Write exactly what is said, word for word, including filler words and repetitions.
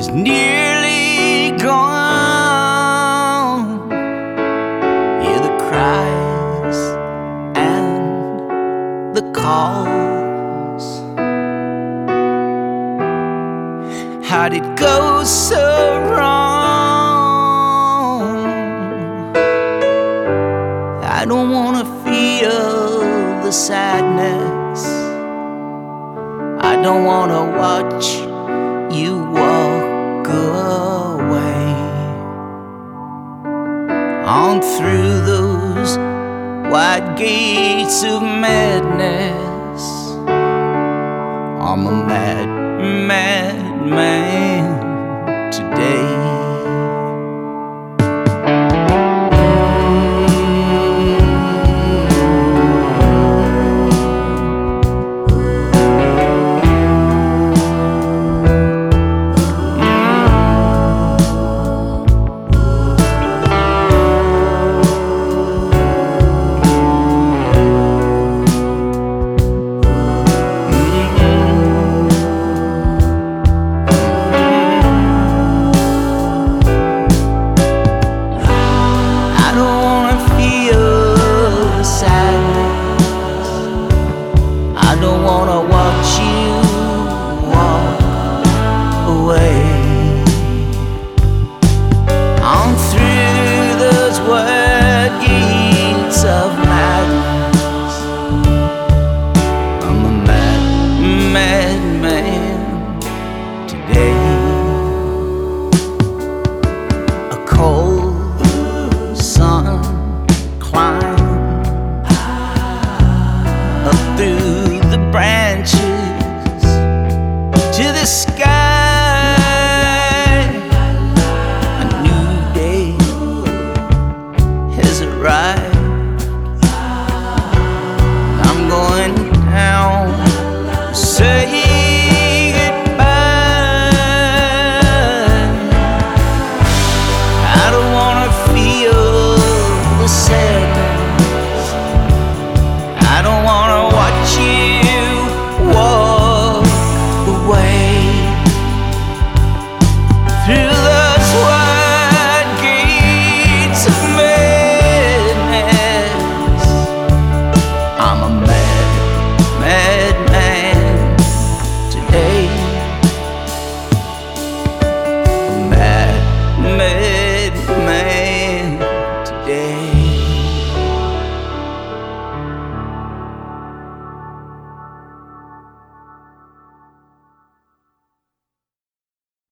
is nearly gone. Hear the cries and the calls. How'd it go so wrong? I don't wanna feel the sadness. I don't wanna watch you walk away on through those wide gates of madness. I'm a mad, mad man today. I don't wanna watch you walk away on through those wide gates of madness. I'm a mad, mad man today. A cold sun climbs up through the branches to the sky. A new day has arrived. I'm going down to say goodbye. I don't wanna feel the sadness.